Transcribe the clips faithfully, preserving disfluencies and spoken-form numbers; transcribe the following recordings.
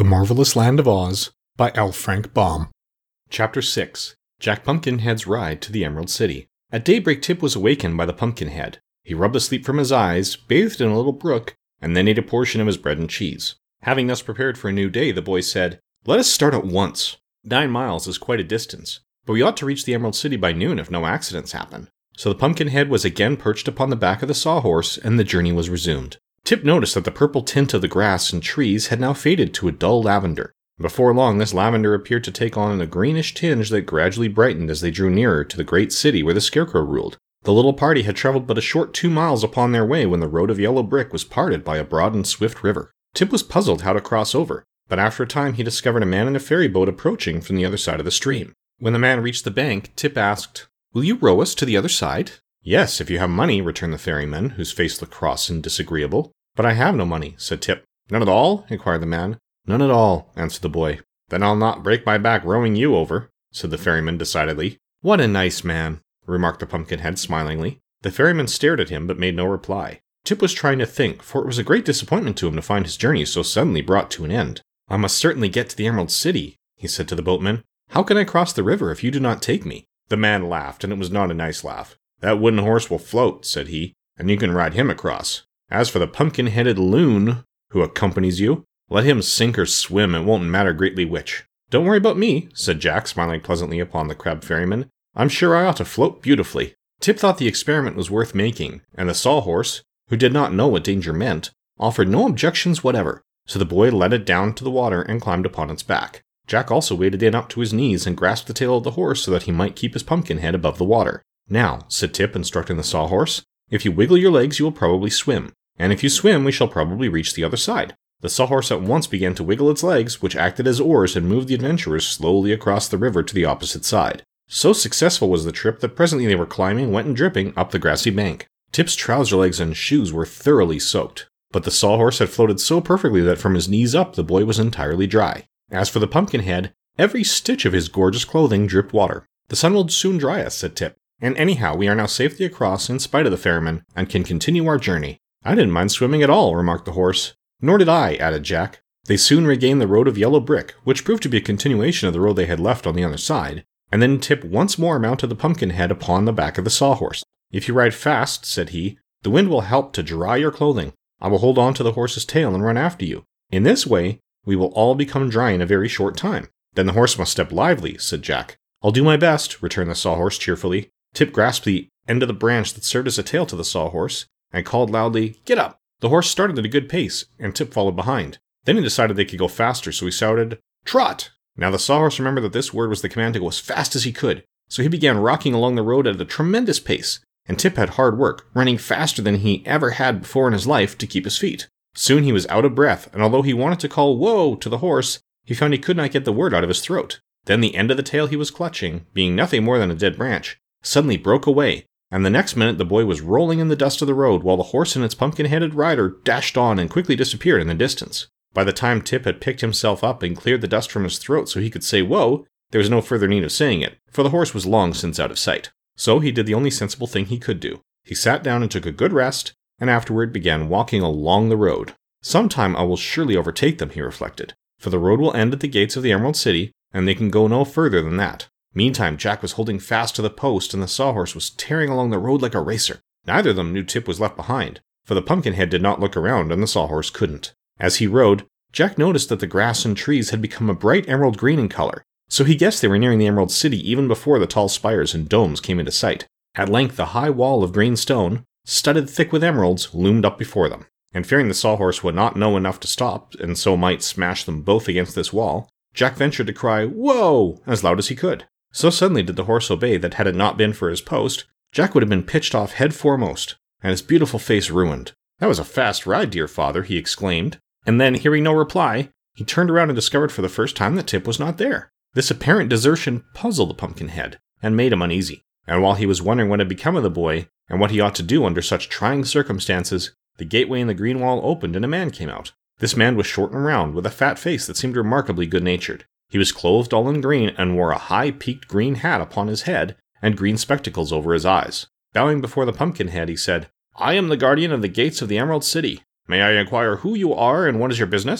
Marvelous Land of Oz by L. Frank Baum. Chapter six. Jack Pumpkinhead's Ride to the Emerald City. At daybreak, Tip was awakened by the Pumpkinhead. He rubbed the sleep from his eyes, bathed in a little brook, and then ate a portion of his bread and cheese. Having thus prepared for a new day, the boy said, "Let us start at once. Nine miles is quite a distance, but we ought to reach the Emerald City by noon if no accidents happen." So the Pumpkinhead was again perched upon the back of the sawhorse, and the journey was resumed. Tip noticed that the purple tint of the grass and trees had now faded to a dull lavender. Before long, this lavender appeared to take on a greenish tinge that gradually brightened as they drew nearer to the great city where the Scarecrow ruled. The little party had traveled but a short two miles upon their way when the road of yellow brick was parted by a broad and swift river. Tip was puzzled how to cross over, but after a time he discovered a man in a ferry boat approaching from the other side of the stream. When the man reached the bank, Tip asked, "Will you row us to the other side?" "Yes, if you have money," returned the ferryman, whose face looked cross and disagreeable. "But I have no money," said Tip. "None at all?" inquired the man. "None at all," answered the boy. "Then I'll not break my back rowing you over," said the ferryman decidedly. "What a nice man," remarked the Pumpkinhead smilingly. The ferryman stared at him but made no reply. Tip was trying to think, for it was a great disappointment to him to find his journey so suddenly brought to an end. "I must certainly get to the Emerald City," he said to the boatman. "How can I cross the river if you do not take me?" The man laughed, and it was not a nice laugh. "That wooden horse will float," said he, "and you can ride him across. As for the pumpkin-headed loon who accompanies you, let him sink or swim, it won't matter greatly which." "Don't worry about me," said Jack, smiling pleasantly upon the crab ferryman. "I'm sure I ought to float beautifully." Tip thought the experiment was worth making, and the sawhorse, who did not know what danger meant, offered no objections whatever, so the boy led it down to the water and climbed upon its back. Jack also waded in up to his knees and grasped the tail of the horse so that he might keep his pumpkin head above the water. "Now," said Tip, instructing the sawhorse, "if you wiggle your legs you will probably swim, and if you swim we shall probably reach the other side." The sawhorse at once began to wiggle its legs, which acted as oars and moved the adventurers slowly across the river to the opposite side. So successful was the trip that presently they were climbing, wet and dripping, up the grassy bank. Tip's trouser legs and shoes were thoroughly soaked, but the sawhorse had floated so perfectly that from his knees up the boy was entirely dry. As for the Pumpkinhead, every stitch of his gorgeous clothing dripped water. "The sun will soon dry us," said Tip, "and anyhow we are now safely across in spite of the ferryman, and can continue our journey." "I didn't mind swimming at all," remarked the horse. "Nor did I," added Jack. They soon regained the road of yellow brick, which proved to be a continuation of the road they had left on the other side, and then Tip once more mounted the Pumpkinhead upon the back of the sawhorse. "If you ride fast," said he, "the wind will help to dry your clothing. I will hold on to the horse's tail and run after you. In this way, we will all become dry in a very short time." "Then the horse must step lively," said Jack. "I'll do my best," returned the sawhorse cheerfully. Tip grasped the end of the branch that served as a tail to the sawhorse, and called loudly, "Get up!" The horse started at a good pace, and Tip followed behind. Then he decided they could go faster, so he shouted, "Trot!" Now the sawhorse remembered that this word was the command to go as fast as he could, so he began rocking along the road at a tremendous pace, and Tip had hard work, running faster than he ever had before in his life to keep his feet. Soon he was out of breath, and although he wanted to call "Whoa" to the horse, he found he could not get the word out of his throat. Then the end of the tail he was clutching, being nothing more than a dead branch, suddenly broke away, and the next minute the boy was rolling in the dust of the road while the horse and its pumpkin-headed rider dashed on and quickly disappeared in the distance. By the time Tip had picked himself up and cleared the dust from his throat so he could say "Whoa," there was no further need of saying it, for the horse was long since out of sight. So he did the only sensible thing he could do. He sat down and took a good rest, and afterward began walking along the road. "Sometime I will surely overtake them," he reflected, "for the road will end at the gates of the Emerald City, and they can go no further than that." Meantime, Jack was holding fast to the post, and the sawhorse was tearing along the road like a racer. Neither of them knew Tip was left behind, for the Pumpkinhead did not look around, and the sawhorse couldn't. As he rode, Jack noticed that the grass and trees had become a bright emerald green in color, so he guessed they were nearing the Emerald City even before the tall spires and domes came into sight. At length, the high wall of green stone, studded thick with emeralds, loomed up before them, and fearing the sawhorse would not know enough to stop, and so might smash them both against this wall, Jack ventured to cry "Whoa!" as loud as he could. So suddenly did the horse obey that had it not been for his post, Jack would have been pitched off head foremost, and his beautiful face ruined. "That was a fast ride, dear father," he exclaimed, and then, hearing no reply, he turned around and discovered for the first time that Tip was not there. This apparent desertion puzzled the Pumpkinhead, and made him uneasy, and while he was wondering what had become of the boy, and what he ought to do under such trying circumstances, the gateway in the green wall opened and a man came out. This man was short and round, with a fat face that seemed remarkably good-natured. He was clothed all in green, and wore a high-peaked green hat upon his head, and green spectacles over his eyes. Bowing before the Pumpkinhead, he said, "I am the guardian of the gates of the Emerald City. May I inquire who you are and what is your business?"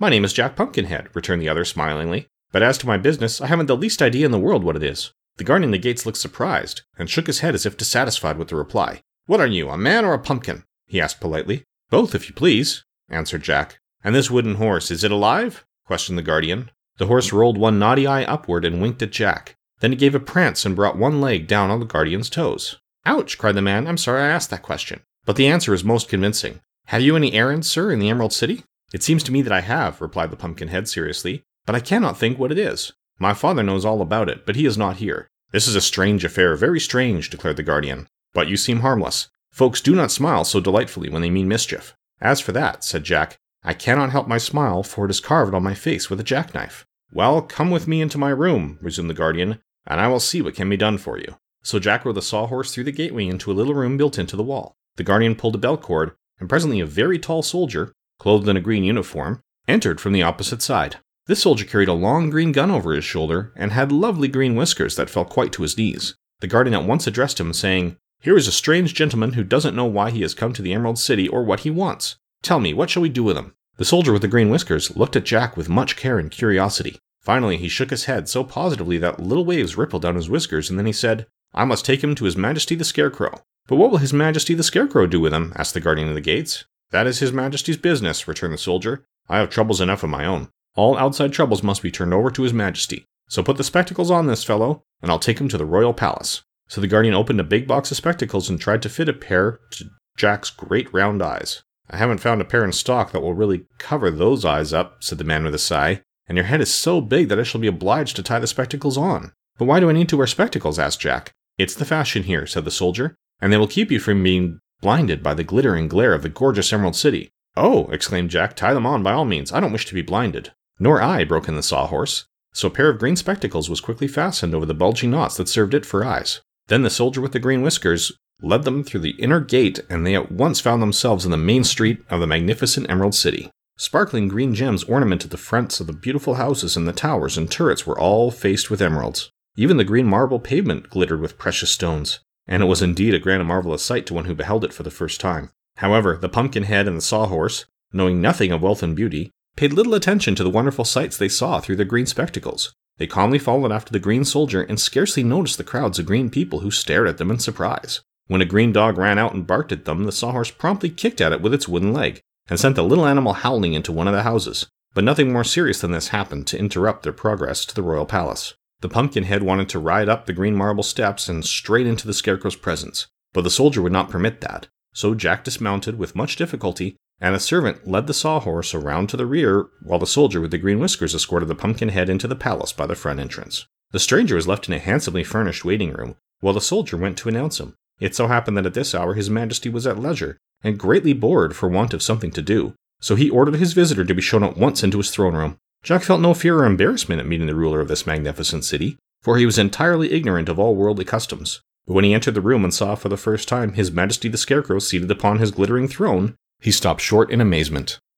My name is Jack Pumpkinhead, returned the other smilingly. But as to my business, I haven't the least idea in the world what it is. The guardian of the gates looked surprised, and shook his head as if dissatisfied with the reply. What are you, a man or a pumpkin? He asked politely. Both, if you please, answered Jack. And this wooden horse, is it alive? Questioned the guardian. The horse rolled one naughty eye upward and winked at Jack. Then it gave a prance and brought one leg down on the guardian's toes. Ouch, cried the man. I'm sorry I asked that question. But the answer is most convincing. Have you any errands, sir, in the Emerald City? It seems to me that I have, replied the Pumpkinhead seriously, but I cannot think what it is. My father knows all about it, but he is not here. This is a strange affair, very strange, declared the guardian. But you seem harmless. Folks do not smile so delightfully when they mean mischief. As for that, said Jack, I cannot help my smile, for it is carved on my face with a jackknife. Well, come with me into my room, resumed the guardian, and I will see what can be done for you. So Jack rode the sawhorse through the gateway into a little room built into the wall. The guardian pulled a bell cord, and presently a very tall soldier, clothed in a green uniform, entered from the opposite side. This soldier carried a long green gun over his shoulder, and had lovely green whiskers that fell quite to his knees. The guardian at once addressed him, saying, Here is a strange gentleman who doesn't know why he has come to the Emerald City or what he wants. Tell me, what shall we do with him? The soldier with the green whiskers looked at Jack with much care and curiosity. Finally, he shook his head so positively that little waves rippled down his whiskers, and then he said, I must take him to His Majesty the Scarecrow. But what will His Majesty the Scarecrow do with him? Asked the guardian of the gates. That is His Majesty's business, returned the soldier. I have troubles enough of my own. All outside troubles must be turned over to His Majesty. So put the spectacles on this fellow, and I'll take him to the royal palace. So the guardian opened a big box of spectacles and tried to fit a pair to Jack's great round eyes. I haven't found a pair in stock that will really cover those eyes up, said the man with a sigh, and your head is so big that I shall be obliged to tie the spectacles on. But why do I need to wear spectacles? Asked Jack. It's the fashion here, said the soldier, and they will keep you from being blinded by the glittering glare of the gorgeous Emerald City. Oh, exclaimed Jack, tie them on by all means. I don't wish to be blinded. Nor I, broke in the sawhorse. So a pair of green spectacles was quickly fastened over the bulging knots that served it for eyes. Then the soldier with the green whiskers led them through the inner gate, and they at once found themselves in the main street of the magnificent Emerald City. Sparkling green gems ornamented the fronts of the beautiful houses, and the towers and turrets were all faced with emeralds. Even the green marble pavement glittered with precious stones, and it was indeed a grand and marvelous sight to one who beheld it for the first time. However, the Pumpkinhead and the Sawhorse, knowing nothing of wealth and beauty, paid little attention to the wonderful sights they saw through their green spectacles. They calmly followed after the green soldier and scarcely noticed the crowds of green people who stared at them in surprise. When a green dog ran out and barked at them, the Sawhorse promptly kicked at it with its wooden leg, and sent the little animal howling into one of the houses. But nothing more serious than this happened to interrupt their progress to the royal palace. The Pumpkinhead wanted to ride up the green marble steps and straight into the Scarecrow's presence, but the soldier would not permit that. So Jack dismounted with much difficulty, and a servant led the Sawhorse around to the rear, while the soldier with the green whiskers escorted the Pumpkinhead into the palace by the front entrance. The stranger was left in a handsomely furnished waiting room, while the soldier went to announce him. It so happened that at this hour His Majesty was at leisure, and greatly bored for want of something to do, so he ordered his visitor to be shown at once into his throne room. Jack felt no fear or embarrassment at meeting the ruler of this magnificent city, for he was entirely ignorant of all worldly customs. But when he entered the room and saw for the first time His Majesty the Scarecrow seated upon his glittering throne, he stopped short in amazement.